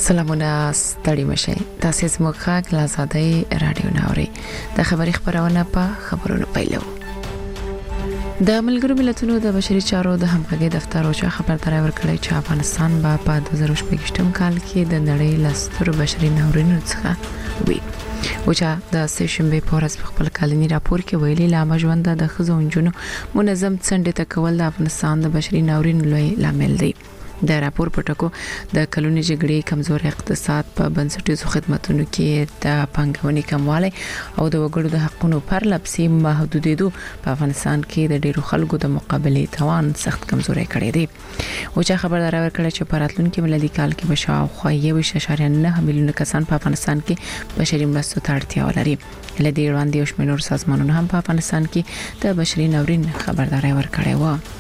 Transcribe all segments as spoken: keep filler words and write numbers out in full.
سلامونه ستړي مشي تاسو زموږ خاک لا زادای رادیو ناوري د خبري خبرونه په خبرونو پیلو د ملګرو ملتونو د بشري چارو د همغږي دفتر او خبرداري ورکړی چې افغانستان به په دوه زره شپږم کال کې د نړۍ لستر بشري ناورینونو څخه وي او چې د سشنبه په ورځ په خپل کلنی راپور کې ویلي لامل ژوند د خزونجونو منظم څنډه تکول د افغانستان د بشري ناورین لوی لامل دی د راپور په ټکو د کلونی جګړې کمزور اقتصاد په بنسټیزو خدماتو کې د پنګونې کموالی او د وګړو د حقوقو پر لپسي محدودیدو په افغانستان کې د ډیرو خلکو د مقابله توان سخت کمزوري کړی دی او چې خبردار ورکړی چې په راتلونکي ملي کال کې بشاو خو یو شاشاري نه میلیون کسان په افغانستان کې بشري مرستو ته اړتیا ولري لدې وړاندې او شمېر سازمانونو هم په افغانستان کې د بشري ناورین خبرداري ورکړی و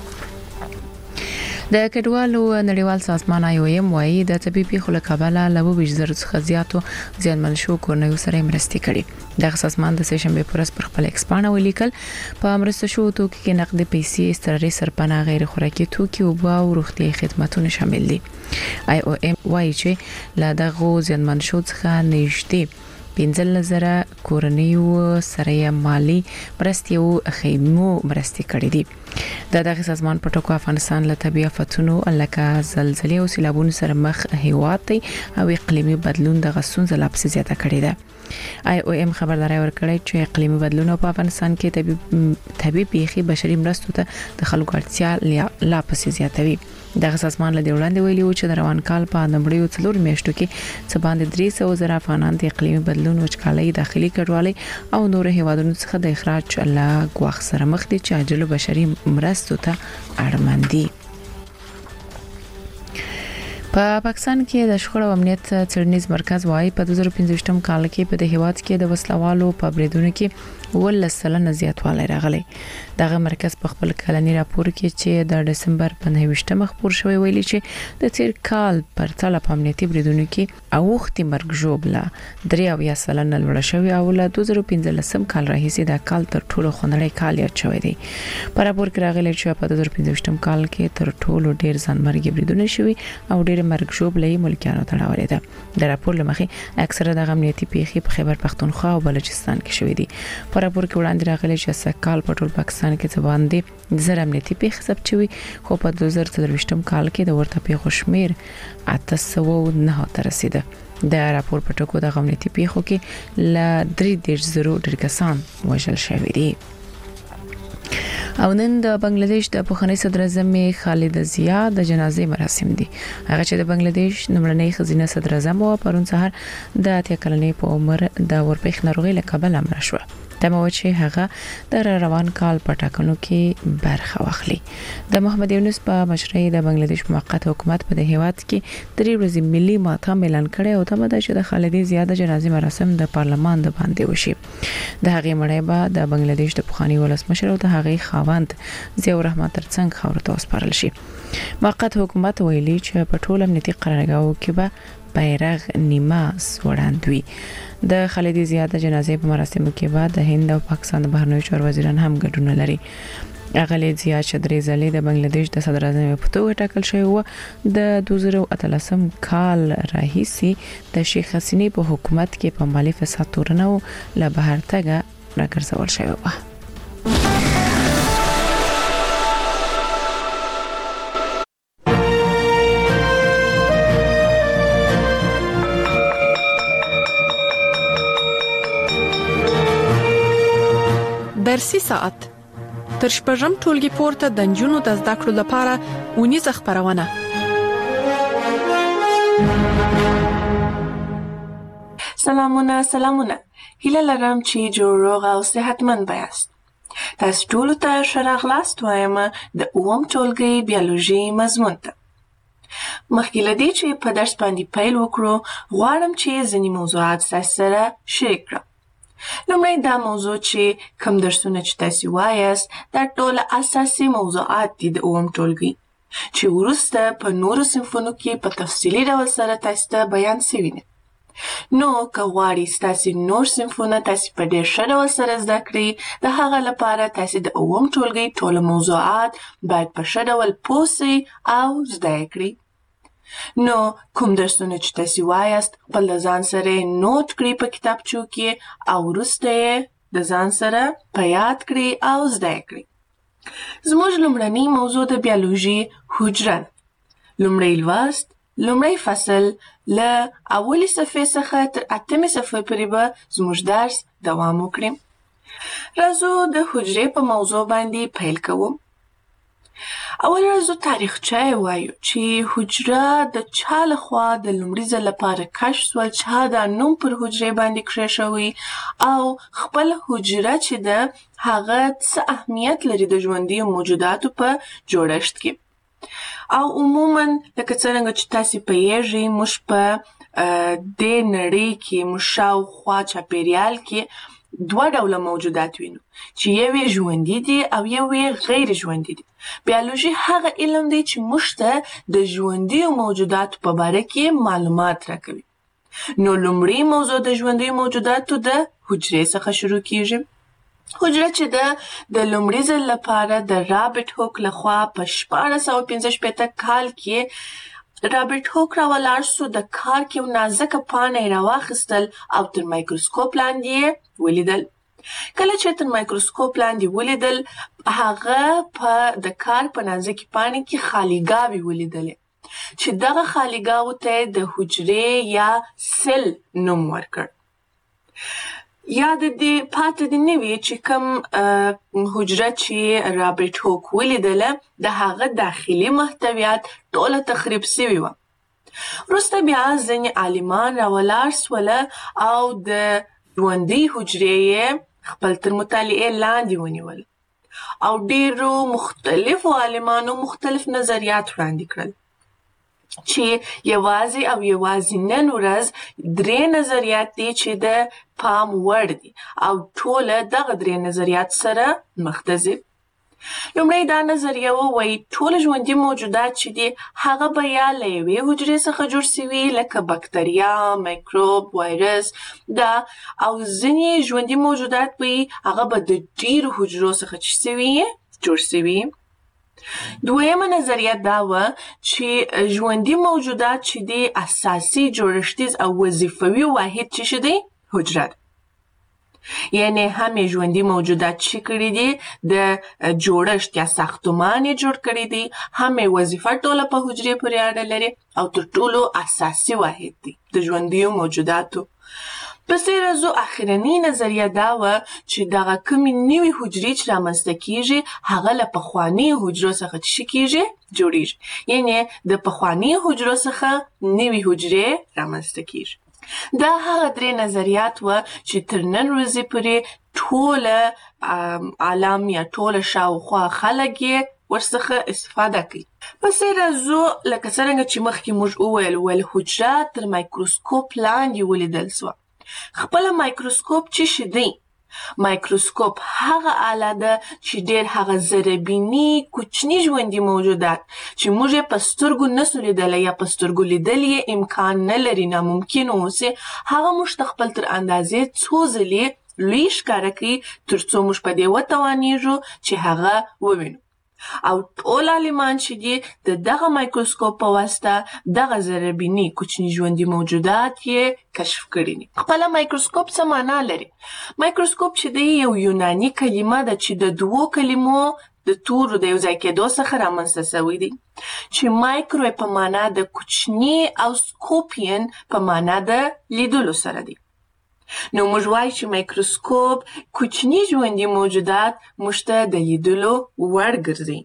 د کډوالو نړیوال سازمان آی او ایم وايي د طبيبي خلکابله لوو وزیر څخه زیاتو ځانمن شو کورنیو سره مرستې کړي د سازمان د سشنبه پرس پر خپل ایکسپانه ولیکل په مرسته شو توکي کې نقد پیسې استراري سرپناه غیر خوراکي توکي او باو روغتي خدماتونه شامل دي آی او ایم وايي چې لا دغه ځانمن شو څخه نشته پنځل نظر کورنیو سره مالی مرستي او خیمو مرستي کړې دي د دغه سازمان په ټکو افغانستان له طبيعي آفتونو لکه زلزلې او سیلابونو سره مخ هیواد او اقلیمي بدلون د غسون زلابس زیاته کړې ده آی او ایم خبرداري ورکړی چې اقلیمي بدلون په افغانستان کې طبيعي پیښې بشري مرستو ته د خلکو اړتیا لا پسې زیاتوي دغه سازمان له وړاندې ویلي و چې د روان کال په نمبرې څلور میاشتو کې څه باندې درې سوه زره افغانان د اقلیمي بدلون وچکالۍ داخلي کډوالۍ او نور هیوادونو څخه د اخراج له غوښ سره مخ دي چې عاجل بشري مرستو ته اړمن دي په پاکستان کې د شخړو امنیت څېړنیز مرکز وايي په دوه زره پنځوستم کال کې په د هیواد کې د وسلوالو په بریدونو کې ول سلنه زیاتوالی راغلی دغه مرکز په خپل کلنی راپور کې چې د دسمبر په نهه خپور شوی ویلي چې د تیر کال پر تل په امنیتي بریدونو کې اوختي مرګ جوړه درې او یا سلنه لوړ شوی او له دوه زره پنځلسم کال راهیسې د کال تر ټولو خنړی کال یاد شوی دی په راپور کې راغلی چې په دوه زره پنځوستم کال کې تر ټولو ډیر ځانمرګي بریدونه شوی او ډیر مرګ جوړه ملکیانو تړاولې ده د راپور لمخې اکثره د امنیتي پیښې په خیبر پختونخوا او بلوچستان کې شوې دي په راپور کې وړاندې راغلی چې سکهال په ټول پاکستان کې څه باندې زر امنیتي پیښې ثبت شوي خو په دوه زره څلوېښتم کال کې د ورته پیښو شمیر اته سوه نه ته رسیده د راپور په ټکو د امنیتي پیښو کې ل درې دېرش زره ډیر کسان وژل شوي دي او نن د بنگلاديش د پخوانی صدر اعظم خالد ضیا د جنازې مراسم دي هغه چې د بنگلاديش نمړنۍ خزینه صدر اعظم او پرون سهار د اتیا کلنې په عمر د ورپېخ ناروغي له کبله مړ شو تمه و چې هغه د روان کال په ټاکنو کې برخه واخلي د محمد یونس په مشرۍ د بنگلاديش موقت حکومت په د هیواد کې درې ورځې ملي ماتم اعلان کړي او تمه ده چې د خالد ضیا د جنازې مراسم د پارلمان د باندې وشي د هغې مړی به د بنگلاديش د پخوانی ولسمشر او د هغې خاوند ضیاء الرحمن ترڅنګ خاورو ته وسپارل شي موقت حکومت ویلي چې په ټول امنیتي قرارګاهو کې به بیرغ نیمه سوړاندوي د خالد ضیا د جنازې په مراسمو کې بعد د هند او پاکستان د بهرنیو چارو وزیران هم ګډون لري اغلی ضیا چې درې ځلې د بنگلاديش د صدر اعظم په توګه ټاکل شوی و د دوه زره اتلسم کال راهیسې د شیخ حسینی په حکومت کې په مالی فساد تورنه له بهر تګه راګرځول شوی و درسي ساعت تر شپږم ټولګي پورته د جنونو د زده کړو لپاره ونیزه خبرونه سلامونه سلامونه هیله لرم چې جوړ روغ او صحتمند یاست تاسو ټول ته ښه راغلاست وایم د اووم ټولګي بیولوژي مضمون ته مخکې له دې چې په درس باندې پیل وکړو غواړم چې ځینې موضوعات تاسو سره شریک کړم لومړی دا موضوع چې کوم درسونه چې تاسو وایاست دا ټول اساسي موضوعات دي د اووم ټولګي چې وروسته په نورو صنفونو کې په تفصیلي ډول سره تاسو ته بیان شوي دي نو که غواړئ تاسو نور صنفونه تاسو په ډېر ښه ډول سره زده کړئ د هغه لپاره تاسو د اووم ټولګي ټول موضوعات باید په ښه ډول پوه سئ او زده یې کړئ نو کوم درسونه چې تاسو وایاست خپل د ځان سره نوٹ کړئ په کتابچو کې او وروسته یې د ځان سره په یاد کړئ او زده کړئ. زموږ لومړنی موضوع د بیولوژي حجره ده. لومړی لوست، لومړی فصل له اولې صفحې څخه تر اتمې صفحې پورې به زموږ درس دوام وکړي. راځو د حجرې په موضوع باندې پیل کوو. اول راځو تاریخچه وایو چې حجره د چا لخوا د لومړي ځل لپاره کشف شول، چا دا نوم پر حجرې باندې کېښوی او خپل حجره چې ده هغه څه اهمیت لري د ژوندیو موجوداتو په جوړښت کې. او عموما لکه څرنګه چې تاسې پوهیږئ موږ په دې نړۍ کې موږ شاوخوا چاپېریال کې دوه ډوله موجودات وینو چې یو یې ژوندي دي او یو یې غیر ژوندي دي. بیولوژي هغه علم دی چې موږ ته د ژوندیو موجوداتو په باره کې معلومات راکوي. نو لومړی موضوع د ژوندیو موجوداتو د حجرې څخه شروع کیږي. حجره چې ده د لومړي ځل لپاره د رابرټ هوک لخوا په شپاړس سوه پنځه شپېته کال کې رابرټ هوک راولاړ سو. د کارک یو نازکه پاڼه یې راواخیستل او تر مایکروسکوپ لاندې یې ولیدل. کله چې تر مایکروسکوپ لاندې ولیدل هغه په د کارک په نازکې پاڼې کې خالیګاوې ولیدلې چې دغه خالیګاوو ته یې د حجرې یا سل نوم ورکړ. یاد دې پاتې دې نه وي چې کوم حجره چې رابرټ هوک ولیدله د هغه داخلي محتویات ټوله تخریب سوي وه. وروسته بیا ځینې عالمان راولاړ سوله او د ژوندۍ حجرې یې خپل تر مطالعې لاندې ونیول او ډېرو مختلفو عالمانو مختلف نظریات وړاندې کړل چې یوازې او یوازې نن ورځ درې نظریات دي چې د پام وړ دي او ټوله دغه درې نظریات سره مخ ته ځي. لومړی دا نظریه وایي ټول ژوندي موجودات چې دي هغه به یا له یوې حجرې څخه جوړ سوي لکه بکتریا، میکروب، وایرس دا، او ځینې ژوندي موجودات به هغه به د ډېرو حجرو څخه چې سوي جوړ سوي. دویمه نظریه دا وه چې ژوندي موجودات چې دي اساسي جوړښتیز او وظیفوي واحد چې څه دی حجره ده. یعنی هم یې ژوندي موجودات چې کړي دي د جوړښت یا ساختمان یې جوړ کړي دي، هم یې وظیفه ټوله په حجرې پورې اړه لري او تر ټولو اساسي واحد دی د ژوندیو موجوداتو. پسې راځو اخرنۍ نظریه دا وه چې دغه کومې نوې حجرې چې رامنځته کیږي هغه له پخوانیو حجرو څخه څه کیږي جوړیږي. یعنی د پخوانیو حجرو څخه نوې حجرې رامنځته کیږي. دا هغه درې نظریات وه چې تر نن ورځې پورې ټوله عالم یا ټوله شاوخوا خلک یې ورڅخه استفاده کوي. پسې راځو لکه څرنګه چې مخکې موږ وویل ول حجره تر مایکروسکوپ لاندې ولیدل سوه. خپله مایکروسکوپ څه شی دی؟ مایکروسکوپ هغه آله ده چې ډېر هغه ذرهبیني کوچني ژوندي موجودات چې موږ یې په سترګو نسو لیدلی یا په سترګو لیدل یې امکان نه لري، ناممکن اوسي، هغه موږ ته خپل تر اندازې څو ځلې لوی ښکاره کوي تر څو موږ په دې وتوانیږو چې هغه ووینو. او ټول عالمان چې دي د دغه مایکروسکوپ په واسطه دغه ذرهبیني کوچني ژوندي موجودات یې کشف کړي دي. خپله مایکروسکوپ څه معنا لري؟ مایکروسکوپ چې دی یو یوناني کلمه ده چې د دوو کلمو د تورو د یو ځای کېدو څخه رامنځته سوی دی چې مایکرو په معنا د کوچني او سکوپین په معنا د لیدلو سره دی. نو موږ وایو چې مایکروسکوپ کوچني ژوندي موجودات موږ ته د لیدلو وړ ګرځي.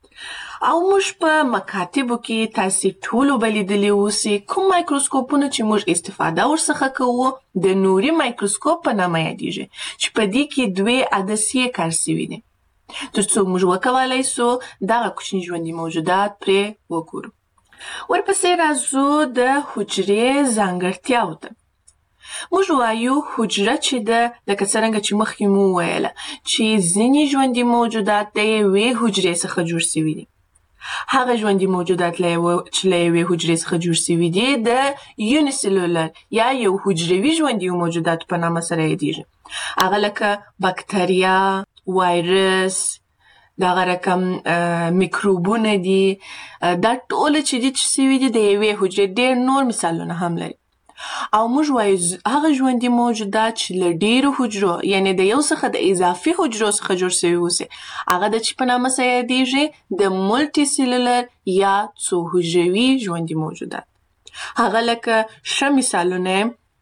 او موږ په مکاتبو کې تاسې ټولو به لیدلي اوسي کوم مایکروسکوپونه چې موږ استفاده ورڅخه کوو د نوري مایکروسکوپ په نامه یادیږي چې په دې کې دوې عدسیې کار سوي دي تر څو موږ وکولی سو دغه کوچني ژوندي موجودات پرې وګورو. ورپسې راځو د حجرې ځانګړتیاو ته. موږ وایو حجره چې ده لکه څرنګه چې مخکې مو وویله چې ځینې ژوندي موجودات د یوې حجرې څخه جوړ سوي دي. هغه ژوندي موجودات چې له یوې حجرې څخه جوړ سوي دي د یونیسلولر یا یو حجروي ژوندي موجوداتو په نامه سره یادیږي. هغه لکه بکتریا، وایرس، دغه رقم میکروبونه دي، دا ټول چې دي چې سوي دي د یوې حجرې. ډېر نور مثالونه هم لري. او موږ وایو هغه ژوندي موجودات چې له ډېرو حجرو یعنې د یو څخه د اضافي حجرو څخه جوړ سوي اوسي، هغه د چې په نامه سره یادیږي د مولټي سیلولر یا څو حجروي ژوندي موجودات. هغه لکه ښه مثالونه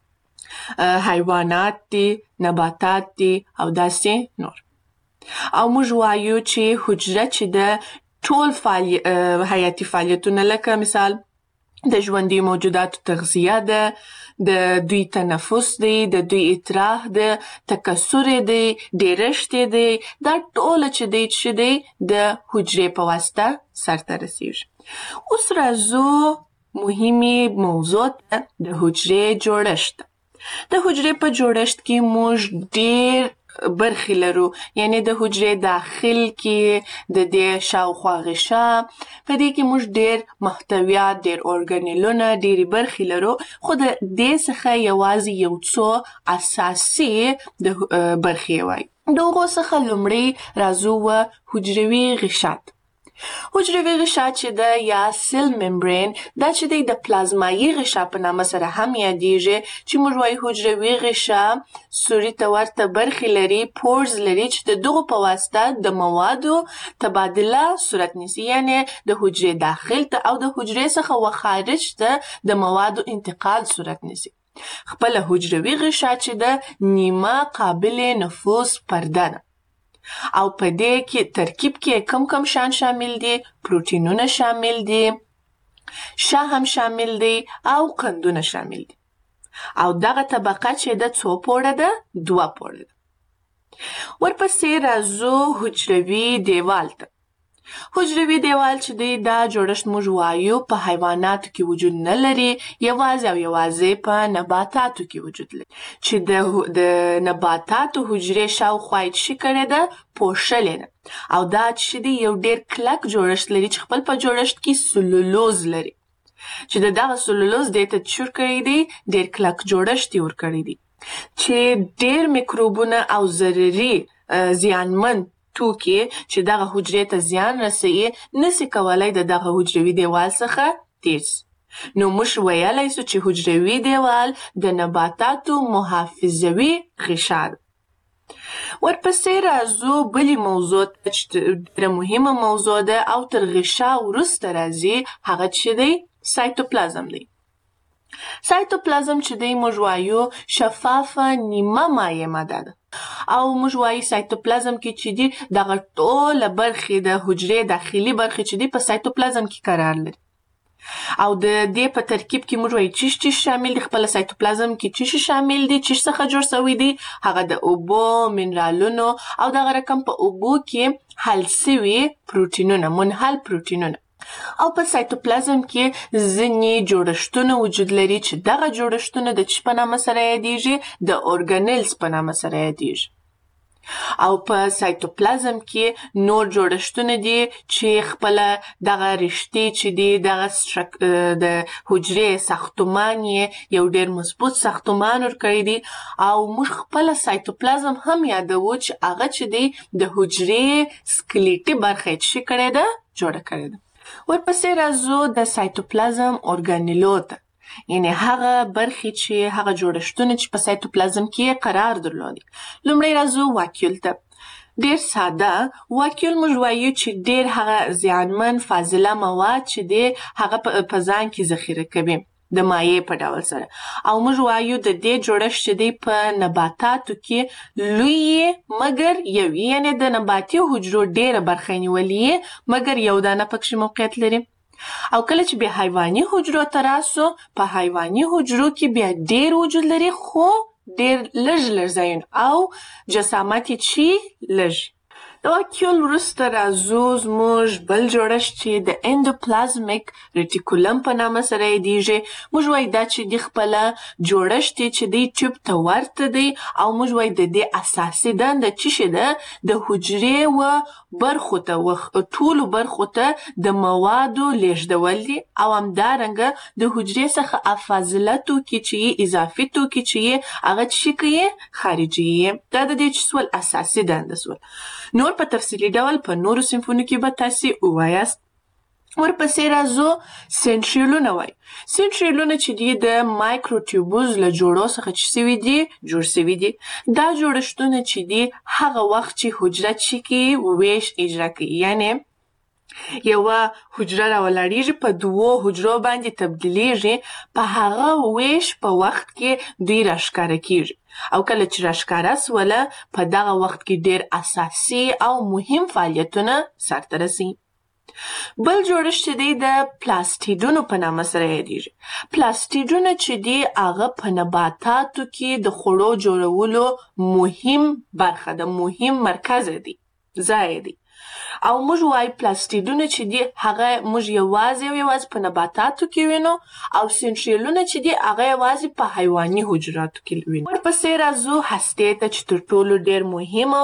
حیوانات دي، نباتات دي او داسې نور. او موږ وایو چې حجره چې د ټول فعالی... حیاتي فعالیتونه لکه مثال د ژوندي موجوداتو تغذیه ده، د دوی تنفس دی، د دوی اطراح ده، تکثر دی، ډیرشت دی، دا ټول چې دی چې دی د حجرې په واسطه سرته رسیږي. اوس راځو مهمه موضوع ده د حجرې جوړښت. د حجرې په جوړښت کې موږ ډیر برخې لرو، یعنی د حجرې داخل کې د دې شاوخوا غشا، په دې کې موږ ډیر محتویات، ډیر ارګانیلونه، ډیرې برخې لرو، خو د دې څخه یوازې یو څو اساسي د برخې وایي. د هغو څخه لومړی راځو و حجروي غشات. حجروي غشا چې ده یا سیل ممبرین، دا چې دی د پلازمایي غشا په نامه سره هم یادیږي، چې موږ وایو حجروي غشا سوري ته ورته برخې لري، پورز لري چې د دغو په واسطه د موادو تبادله صورت نیسي، یعنی د حجرې داخل ته او د حجرې څخه و خارج ته د موادو انتقال صورت نیسي. خپله حجروي غشا چې ده نیمه قابل نفوذ پرده ده. او په دې کې ترکیب کې کم کم شان شامل دي، پروتینونه شامل دي، شا هم شامل دي او قندونه شامل دي. او دغه طبقه چې د څو پوړه ده؟ دوه پوړه ده. ورپسې راځو حجروي دیوال ته. حجروي دیوال چې دی دا جوړښت موږ وایو په حیواناتو کې وجود نه لري، یوازې او یوازې په نباتاتو کې وجود لري، چې د د نباتاتو حجرې شاوخوا یې څه کړې ده؟ پوښلې ده. او دا چې دی یو ډېر کلک جوړښت لري چې خپل په جوړښت کې سلولوز لري، چې د دغه سلولوز دې ته څه کړی دی؟ ډېر کلک جوړښت یې ورکړی دی، چې ډېر میکروبونه او ضرري زیانمن توکي چې دغه حجرې ته زیان رسوي نسي کولای د دغه حجروي دیوال څخه تیر سي. نو موږ ویلی سو چې حجروي دیوال د نباتاتو محافظوي غشا ده. ورپسې راځو بلې موضوع ته چې ډېره مهمه موضوع ده او تر غشا وروسته راځي، هغه چې دی سایتوپلازم دی. سایتوپلازم چې دی موږ وایو شفافه نیمه مایع ماده ده. او موږ وایو سایتوپلازم کې چې دی دغه ټوله برخې د حجرې داخلي برخې چې دی په سایتوپلازم کې قرار لري. او د دې په ترکیب کې موږ وایو چیش چیش شامل دي. خپله سایتوپلازم کې چیش شامل دي، چیش څخه جوړ سوي دي، هغه د اوبو، منرالونو او دغه رقم په اوبو کې حل سوي پروتینونه، منحل پروتینونه. او په سایتوپلازم کې ځینې جوړښتونه وجود لري چې دغه جوړښتونه د څه په نامه سره یادیږي؟ د ارګانیلز په نامه سره یادیږي. او په سایتوپلازم کې نور جوړښتونه دي چې خپله دغه رشتې چې دي دغه د حجرې ساختمان یې یو ډېر مضبوط ساختمان ورکړی دی. او موږ خپله سایتوپلازم هم یادوو چې هغه چې دی د حجرې سکلیټي برخه یې څه کړې ده؟ جوړه کړې ده. ورپسې راځو د سایتوپلازم ارګانیلو ته، یعنی هغه برخې چې هغه جوړښتونه چې په سایتوپلازم کې قرار درلودي. لومړی راځو واکیول ته. ډېر ساده واکیول موږ وایو چې ډېر هغه زیانمن فاضله مواد چې دی هغه په ځان کې ذخیره کوي د مایع په ډول سره. او موږ وایو د دې جوړښت چې دی په نباتاتو کې لوی مګر یو، یعنی د نباتي حجرو ډېره برخه نیولې مګر یو دانه پکښې موقعیت لري. او کله چې بیا حیواني حجرو ته راسو، په حیواني حجرو کې بیا ډېر وجود لري خو ډېر لږ لږ ځایونه او جسامت یې چې لږ. د واکیول وروسته راځو زموږ بل جوړښت چې د اندوپلازمیک ریټیکولم په نامه سره یادیږي. موږ وایو دا چې د خپله جوړښت یې چې دی ټیوب ته ورته دی. او موږ وایو د دې اساسي دنده څه شی ده؟ د حجرې و برخو ته و ټولو برخو ته د موادو لیږدول دي. او همدارنګه د حجرې څخه فاضله توکي چې یې اضافي توکي چې یې هغه څه کوي؟ خارجي یې. دا د دې چې سول اساسي دنده سول. نور په تفصیلي ډول په نورو صنفونو کې به تاسې ووایاست. ورپسې راځو سنټریولونه وایي. سنټریولونه چې دي د مایکروټیوبوز له جوړو څخه چې سوي دي جوړ سوي دي. دا جوړښتونه چې دي هغه وخت چې حجره چې کې ویش اجرا کوي، یعنی یوه حجره راولاړیږي په دوو حجرو باندې تبدیلیږي، په هغه ویش په وخت کې دوی راښکاره کیږي او کله چې راښکاره سوله په دغه وخت کې ډیر اساسي او مهم فعالیتونه سرته رسي. بل جوړښت چې دی د پلاستیډونو په نامه سره یادیږي. پلاستیډونه چې دی هغه په نباتاتو کې د خوړو جوړولو مهم برخه ده، مهم مرکز دی، ځای دی. او موږ وایي پلاستیډونه چې دي هغه موږ یوازې او یوازې په نباتاتو کې وینو او سنټریولونه چې دي هغه یوازې په حیواني حجراتو کې وینو. ورپسې راځو هستې ته چې تر ټولو ډېر مهم او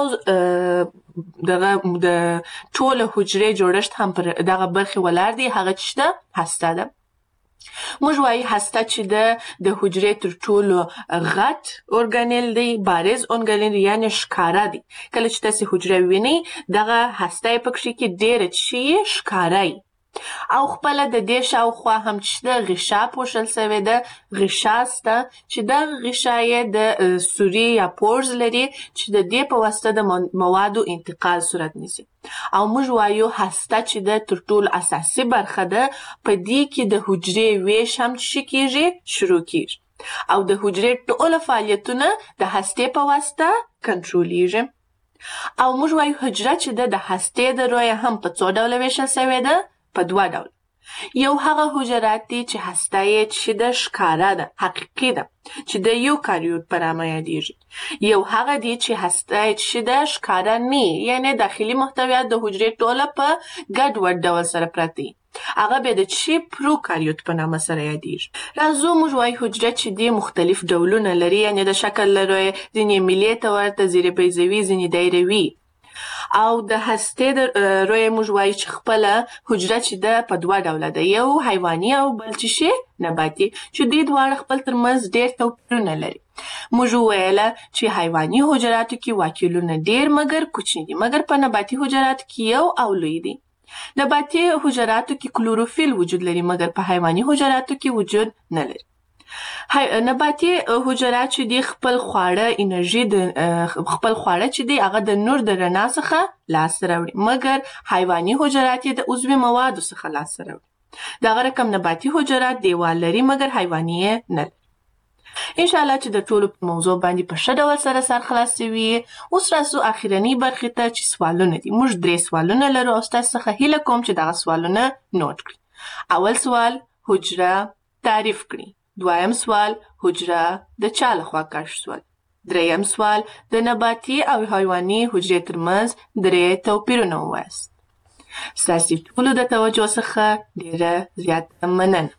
دغه د ټوله حجرې جوړښت هم پر دغه برخې ولاړ دی، هغه چې ده هسته ده. موږ وایي هسته چې ده د حجرې تر ټولو غټ ارګانیل دی، بارز ارګانیل یعنې ښکاره دی. کله چې تاسې حجره وینئ دغه هسته یې پکښې کې ډېره چې یې ښکاره یي او خپله د دې شاوخوا هم چې ده غشا پوښل سوې ده، غشا سته چې دغه غشا یې د سوري یا پورز لري چې د دې په واسطه د موادو انتقال صورت نیسي. او موږ وایو هسته چې ده تر ټولو اساسي برخه ده، په دې کې د حجرې ویش هم چې کیږي شروع کیږي او د حجرې ټوله فعالیتونه د هستې په واسطه کنټرولیږي. او موږ وایو حجره چې ده د هستې د رویه هم په څو ډوله ویشل سوې ده، په دوه ډول. یو هغه حجرات دي چې هسته یې چې ده ښکاره ده، حقیقي ده، چې د یوکاریوت په نامه یادیږي. یو هغه دي چې هسته یې چې ده ښکاره نه وي، یعنې داخلي محتویات د حجرې ټوله په ګډوډ ډول سره پراته وي، هغه بیا د چې پروکاریوت په نامه سره یادیږي. راځو موږ وایو حجره چې دي مختلف ډولونه لري، یعنې د شکل له رویې ځینې میلې ته ورته، ځینې بیضوي، ځینې دایروي. او د هستې د رویې موږ وایو چې خپله حجره چې ده په دوه ډوله ده، یو حیواني او بل چې شي نباتي، چې دوی دواړه خپل ترمنځ ډېر توپیرونه لري. موږ وویله چې حیواني حجراتو کې واکیولونه ډېر مګر کوچني دي، مګر په نباتي حجراتو کې یو او لوی دي. نباتي حجراتو کې کلوروفیل وجود لري، مګر په حیواني حجراتو کې وجود نه لري. نباتي حجرات چې دي خپل خواړه انرژي د خپل خواړه چې دي هغه د نور د رڼا څخه لاسته راوړي، مګر حیواني حجرات یې د عضوي موادو څخه لاسته راوړي. دغه رقم نباتي حجرات دیوال لري، مګر حیواني یې نه لري. انشاءالله چې د ټولو په موضوع باندې په ښه ډول سره سر خلاصوي. اوس راځو اخرنۍ برخې ته چې سوالونه دي. موږ درې سوالونه لرو او ستاسو څخه هیله کوم چې دغه سوالونه نوټ کړئ. اول سوال حجره تعریف کړئ. دویم سوال حجره د چا لخوا کشف شول. دریم سوال د نباتي او حیواني حجرې ترمنځ درې توپیرونه ووایاست. ستاسو ټولو د توجه څخه ډېره زیاته مننه.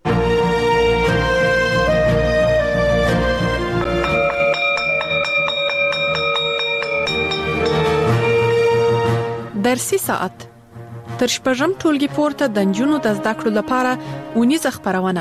درسي ساعت تر شپږم ټولګي پورته د نجونو د زده کړو لپاره اونیزه خپرونه.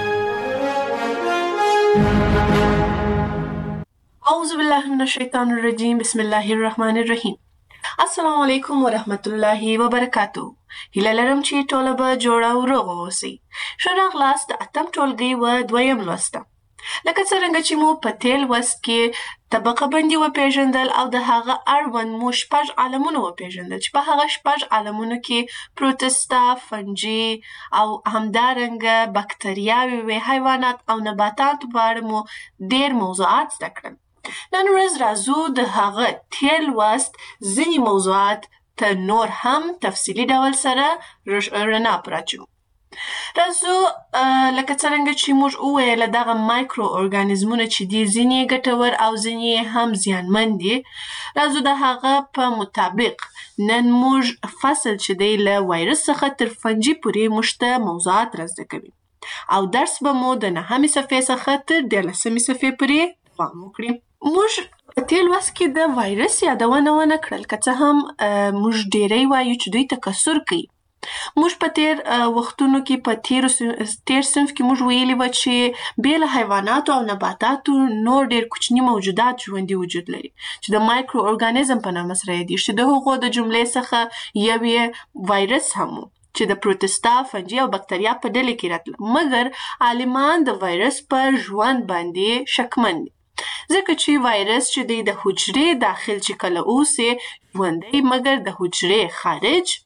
اعوذ بالله من الشیطان الرجیم، بسم الله الرحمن الرحیم. السلام علیکم ورحمت الله وبرکاتو. هیله لرم چې ټوله به جوړه او روغه اوسئ. ښه راغلاست د اتم ټولګي و دویم لوست ته. لکه څرنګه چې مو په تېر لوست کې طبقه بندي وپېژندل او د هغه اړوند مو شپږ عالمونه وپېژندل چې په هغه شپږ عالمونو کې پروتستا، فنجي او همدارنګه بکتریاوې وې، حیوانات او نباتات په اړه مو ډېر موضوعات زده کړل. نن ورځ راځو د هغه تېر لوست ځینې موضوعات ته نور هم تفصیلي ډول سره رڼا پراچو. راځو لکه څرنګه چې موږ وویله دغه مایکرو ارګانیزمونه چې دي ځینې ګټور او ځینې هم زیانمن دي. راځو د هغه په مطابق نن موږ فصل چې دی له وایرس څخه تر فنجي پورې موږ ته موضوعات را زده کوي او درس به مو د نهمې صفحې څخه تر دیارلسمې صفحې پورې دوام وکړي. موږ په تېر لوست کې د وایرس یادونه ونه کړل، که څه هم موږ ډېری وایو چې دوی تکثر کوي. موږ په تیر وختونو کې په تیر تیر صنف کې موږ ویلي و چې بې له حیواناتو او نباتاتو نور ډېر کوچني موجودات ژوندي وجود لري چې د مایکرو ارګانیزم په نامه سره یادېږي چې د هغو د جملې څخه یو یې وایرس هم و چې د پروتستا، فنجي او بکتریا په ډلې کې راتله. مګر عالمان د وایرس په ژوند باندې شکمن دي ځکه چې وایرس چې دی د حجرې داخل چې کله اوسي ژوندی، مګر د حجرې خارج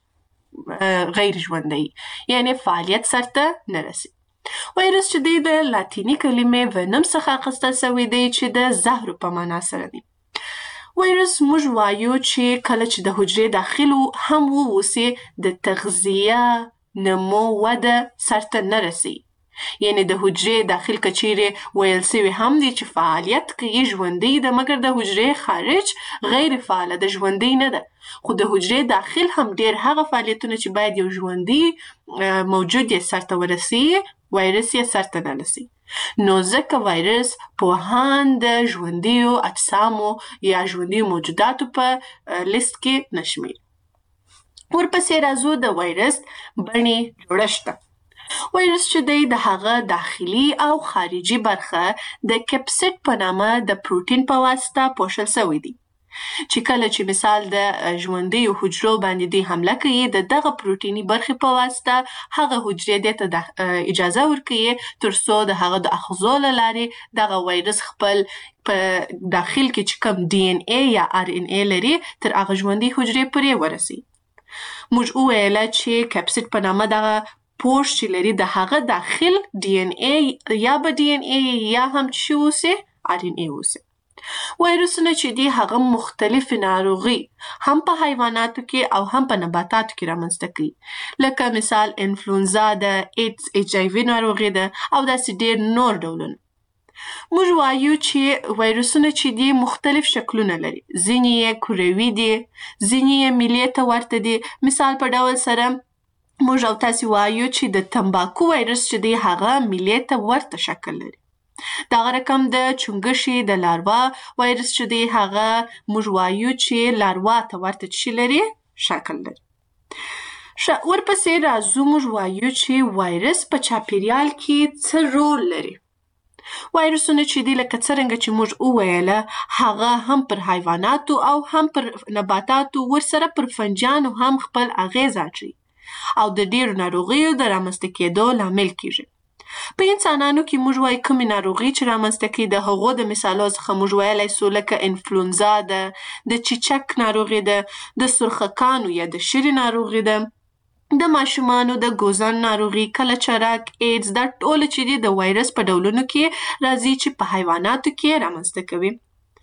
غیر ژوندی، یعنی فعالیت سرته نه رسي. وایرس چې دی د لاتینی کلمې ونم څخه اخیستل شوی دی چې د زهرو په معنا سره دی. وایرس موږ وایو چې کله چې د حجرې داخل هم واوسي د تغذیه، نمو، وده سرته نه رسي. یعنی د حجرې داخل کچیرې ویل سوی هم دی چې فعالیت کوي، ژوندی ده، مګر د حجرې خارج غیر فعاله ده، ژوندی نه ده. خو د حجرې داخل هم ډیر هغه فعالیتونه چې باید یو ژوندی موجود یې سرته ورسي، وایرس یې سرته نه رسي. نو ځکه وایرس پوهان د ژوندیو اجسامو یا ژوندیو موجوداتو په لیست کې نشمیر. ورپسې راځو د وایرس بڼې جوړښت. وایرس چې دی د هغه داخلي او خارجي برخه د کپسید په نامه د پروتین په واسطه پوښل شوی دی چې کله چې مثال د ژوندیو حجرو باندې دی حمله کوي، د دغه پروتینی برخې په واسطه هغه حجرې دې ته اجازه ورکوي تر څو د هغه د اخذو له لارې دغه وایرس خپل په داخل کې چې کوم ډي ان ای یا ار ان ای لري تر هغه ژوندۍ حجرې پورې ورسي. موږ وویل چې کپسید په نامه دغه پوښ چې لري د هغه داخل ډي ان ای یا به ډي ان ای یا هم چې اوسي ار ان ای اوسي. وایرسونه چې دي هغه مختلف ناروغي هم په حیواناتو کې او هم په نباتاتو کې رامنځته کوي، لکه مثال انفلونزا ده، ایډز ایچ آی وی ناروغي ده او داسې ډیر نور ډولونه. موږ وایو چې وایرسونه چې دي مختلف شکلونه لري، ځینې یې کروي دي، ځینې یې میلې ته ورته دي. مثال په ډول سره موږ او تاسې وایو چې د تمباکو وایرس چې دی هغه میلې ته ورته شکل لري. دغه رقم د چونګښې د لاروا وایرس چې دی هغه موږ وایو چې لاروا ته ورته شي لري، شکل لري. ورپسې راځو موږ وایو چې وایرس په چاپیریال کې څه رول لري. وایرسونه چې دی لکه څرنګه چې موږ وویله هغه هم پر حیواناتو او هم پر نباتاتو ورسره پر فنجانو هم خپل اغیز اچوي او د ډیرو ناروغیو د رامنځته کېدو لامل کیږي. په انسانانو کې موږ وایو کومې ناروغي چې رامنځته کوي د هغو د مثالو څخه موږ ویلی سو لکه انفلونزا ده، د چیچک ناروغي ده، د سرخکانو یا د شري ناروغي ده، د ماشومانو د ګوزن ناروغي، کلچرک، ایډز، دا ټول چې دي د وایرس په ډولونو کې راځي چې په حیواناتو کې رامنځته کوي.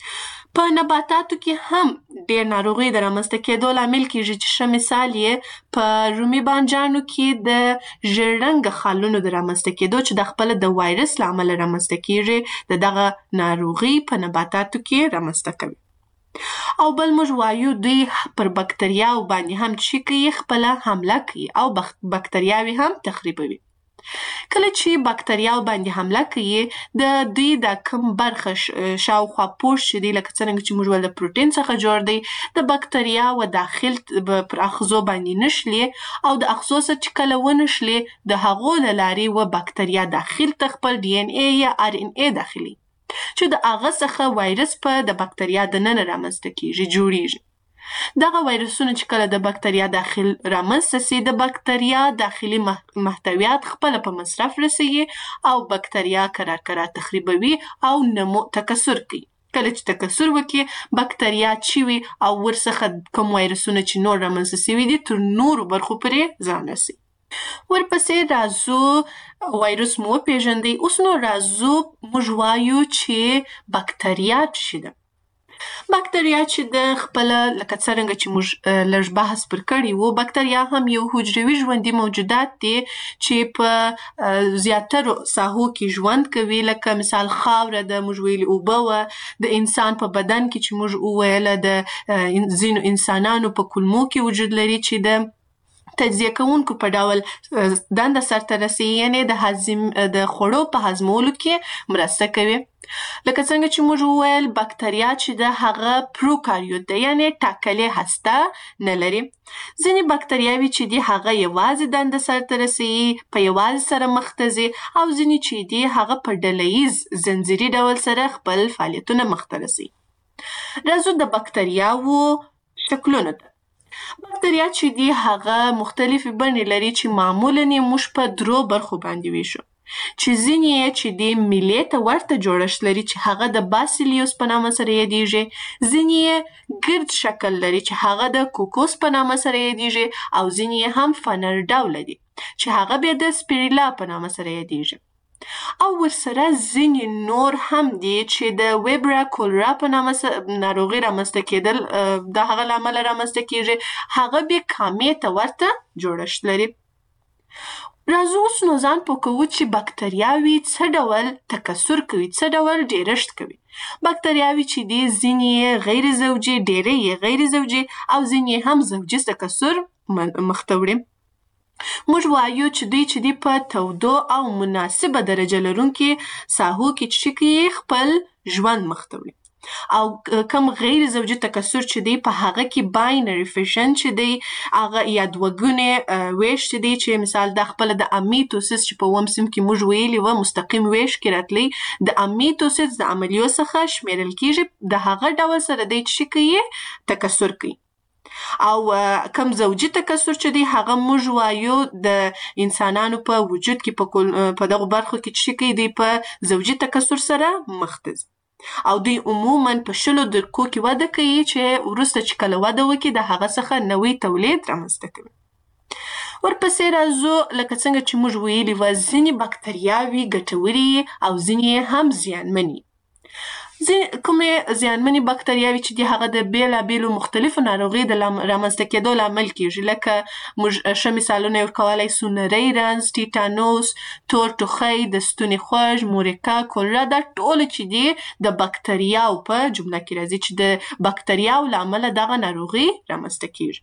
په نباتاتو کې هم ډیر ناروغي د رامنځته کېدو لامل کیږي چې ښه مثال یې په رومي بانجانو کې د ژیړ رنګه خالونو د رامنځته کېدو چې د خپله د وایرس له امله رامنځته کیږي د دغه ناروغي په نباتاتو کې رامنځته کوي. او بل موږ وایو دوی پر بکتریاو باندې هم چې کوي خپله حمله کوي او بکتریاوې هم تخریبوي. کله چې بکتریاو باندې حمله کوي د دوی د کوم برخه شاوخوا پوښ چې دی لکه څرنګه چې موږ ویل د پروتین څخه جوړ دی، د بکتریاو داخل پر اخذو باندې نشلي او د اخذو سره چې کله ونشلي د هغو له لارې و بکتریا داخل ته خپل ډي ان ای یا ار ان ای داخلي چې د هغه څخه وایرس په د بکتریا دننه رامنځته کیږي، جوړیږي. دغه وایرسونه چې کله د بکتریا داخل رامنځته سي د بکتریا داخلي محتویات خپل په مصرف رسوي او بکتریا کرار کرار تخریبوي او نمو تکثر کوي. کله چې تکثر وکړي بکتریا چوي او ورڅخه کوم وایرسونه چې نور رامنځته سوي دي تر نورو برخو پورې ځان رسي. ورپسې راځو وایرس مو پیژندي. اوس نو راځو موږ وایو چې بکتریا څه ده. بکتریا چې د خپل لکه څرنګه چې موږ لږ بحث پر کړی وو، بکتریا هم یو حجروي ژوندي موجودات دي چې په زیاترو ساحو کې ژوند کوي، لکه مثال خاوره ده، موږ ویلي اوبه وه، د انسان په بدن کې چې موږ وویله د ځینو انسانانو په کولمو کې وجود لري چې د تجزیه کوونکو په ډول دنده سرته رسوي، یعنې د هضم د خوړو په هضمولو کې مرسته کوي. لکه څنګه چې موږ وویل بکتریا چې د هغه پروکاریوت ده، یعنې ټاکلې هسته نه لري. ځینې بکتریاوي چې دي هغه یوازې دنده سرته رسوي، په یوازې سره مخ ته ځي، او ځینې چې دي هغه په ډلهییز زنځیري ډول سره خپل فعالیتونه مخ ته رسوي. راځو د بکتریاوو شکلونو ته. بکتریا چې دي هغه مختلفې بڼې لري چې معمولاً یې موږ په درو برخو باندې ویشو، چې ځینې یې چې دي میلې ته ورته جوړښت لري چې هغه د باسیلیوس په نامه سره یادیږي، ځینې یې ګرد شکل لري چې هغه د کوکوس په نامه سره یادیږي، او ځینې یې هم فنر ډوله دي چې هغه بیا د سپیریلا په نامه سره یادیږي. او ورسره ځینې نور هم دي چې د ویبرا کولرا په نامه ناروغي رامنځته کېدل د هغه له امله رامنځته کېږي، هغه بیا کامې ته ورته جوړښت لري. راځو اوس نو ځان پوه کوو چې بکتریاوې څه ډول تکثر کوي، څه ډول ډیرښت کوي. بکتریاوې چې دي ځینې یې غیر زوجي، ډېری یې غیر زوجي، او ځینې هم زوجي تکثر مخ ته وړي. موږ وایو چې دوی چې دي په تودو او مناسبه درجه لرونکي ساحو کې چې کوي خپل ژوند مخ ته وړي، او کم غیر زوجي تکثر چې دی په هغه کې باینري فیشن چې دی هغه یا دوهګونې ویش چې دی، چې مثال د خپل د امیتوسیس چې په اووم صنف کې موږ ویلي وه مستقیم ویش کې راتلی، د امیتوسیس د عملیو څخه شمیرل کیږي، د هغه ډول سره دی چې کوي تکثر کوي. او کم زوجي تکثر چې دی هغه موږ وایو د انسانانو په وجود کې په دغه برخو کې چې کوي دی په زوجي تکثر سره مخ ته ځي، او دوی عموماً په شلو دقیقو کې وده کوي چې وروسته چې کله وده وکړي د هغه څخه نوی تولید رامنځته کوي. ورپسې راځو لکه څنګه چې موږ ویلي وه ځینې بکتریاوې ګټورې او ځینې هم زیانمنې. کومې زیانمنې بکتریاوې چې دي هغه د بیلابیلو مختلفو ناروغیو د رامنځته کېدو لامل کېږي، لکه موږ ښه مثالونه یې ورکولی سو نری رنځ، ټیټانوس، تور ټوخی، د ستوني خوږ، مورکا، کولرا، دا ټول چې دي د بکتریاو په جمله کې راځي چې د بکتریاو له امله دغه ناروغي رامنځته کېږي.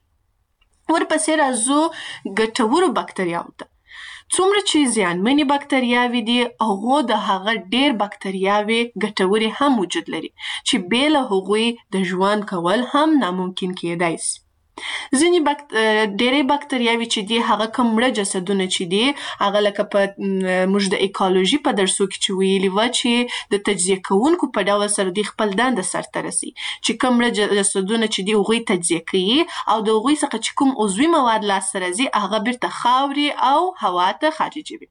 ورپسې راځو ګټورو بکتریاوو ته. څومره چې زیانمنې بکتریاوې دي هغو د هغه ډېر بکتریاوې ګټورې هم وجود لري چې بې له هغوی د ژوند کول هم ناممکن کېدای سي. ځینې بکت... ډېرې بکتریاوې چې دي هغه کوم مړه جسدونه چې دي هغه لکه په موږ د ایکالوژي په درسو کې چې ویلي وه چې د تجزیه کوونکو په ډول سره دوی خپل دنده سرته رسي، چې کوم مړه جسدونه چې دي هغوی تجزیه کوي او د هغوی څخه چې کوم عضوي مواد لاسته راځي هغه بیرته خاورې او هوا ته خارجوي.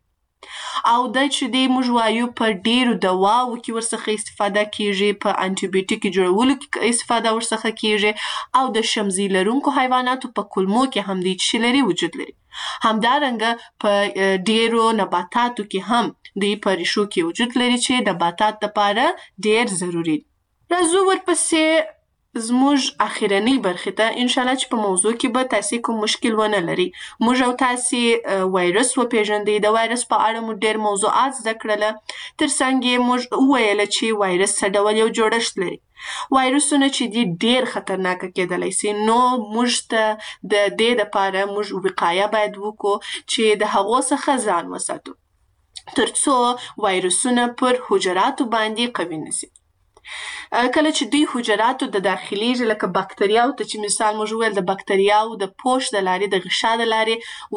او دا چې دی موږ وایو په ډیرو دواو کې ورڅخه استفاده کیږي، په انټي بیوټیک جوړولو کې استفاده ورڅخه کیږي، او د شمزي لرونکو حیواناتو په کولمو کې هم دی چې لري وجود لري. همدارنګه په ډیرو نباتاتو کې هم دی په ریښو کې وجود لري چې نباتات لپاره ډیر ضروري. راځو ورپسې زموږ اخیرنۍ برخې ته، انشاءالله چې په موضوع کې به تاسې کوم مشکل ونه لري. موږ او تاسې وایرس وپېژندئ، د وایرس په اړه مو ډېر موضوعات زده کړله، تر څنګ یې موږ وویله چې وایرس څه ډول یو جوړښت لري. وایرسونه چې دي ډېر خطرناکه کېدلی سي، نو موږ ته د دې دپاره موږ وقایه باید وکړو چې د هغو څخه ځان وساتو تر څو وایرسونه پر حجراتو باندې قوي نه سي. کله چې دوی حجراتو د داخليږي لکه بکتریاو ته چې مثال موږ وویل د بکتریاو د پوش د لارې د غشا د لارې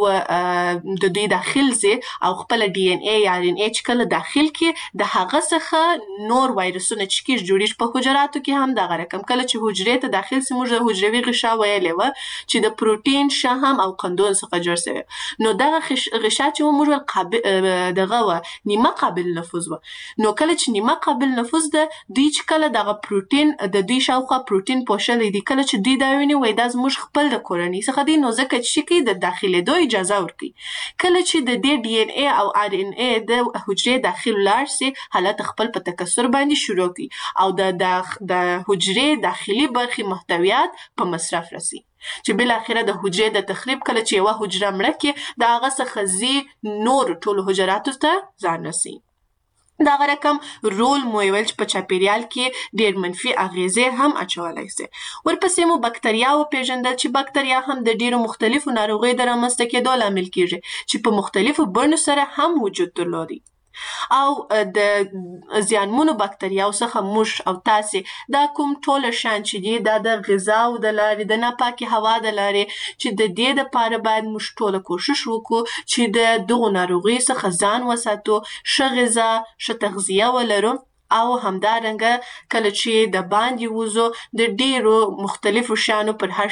و د دوی داخل ځي او خپل ډي ان اي یا ار ان اي چې کله داخل کې د هغه څخه نور وایرسونه چې کېږي جوړیږي په حجراتو کې هم دغه رقم. کله چې حجرې ته داخل سي موږ د حجروي غشا ویلې وه چې د پروټین شهم او قندون څخه جوړ سوی، نو دغه غشا چې موږ ویل قابل دغه وه نیمه قابل نفوذ وه، نو کله چې نیمه قابل نفوذ ده دوی چې کله دغه پروټین د دوی شاوخوا پروټین پوښلی دی، کله چې دوی دا ویني وایي دا زموږ خپل د کورنۍ څخه دی، نو ځکه چې کوي د داخلېدو اجازه ورکوي. کله چې د دې ډي ان اي او ار ان اي د حجرې داخل لاړ سي حالت خپل په تکثر باندې شروع کوي او د د حجرې داخلي برخې محتویات په مصرف رسي، چې بل اخره د حجرې د تخریب کله چې یوه حجره مړه کې د هغه څخه ځي نور ټولو حجراتو ته ځان رسي. دا رقم رول مو ویل چې په چاپیریال کې ډېر منفي اغیزې هم اچولای شي. ورپسې مو بکتریا وپېژندل چې بکتریا هم د ډېرو مختلفو ناروغیو د رامنځته کېدو لامل کیږي چې په مختلفو بڼو سره هم وجود درلودي. او د زیانمنو بکتریاو څخه موږ او تاسې دا کوم ټول شیان چې دي دا د غذاو د لارې د ناپاکې هوا د لارې چې د دې دپاره باید موږ ټوله کوشش وکړو چې د دغو ناروغیو څخه ځان وساتو، ښه غذا، ښه تغذیه ولرو او همدارنګه کله چې د باندې وځو د ډېرو مختلفو شیانو پر هر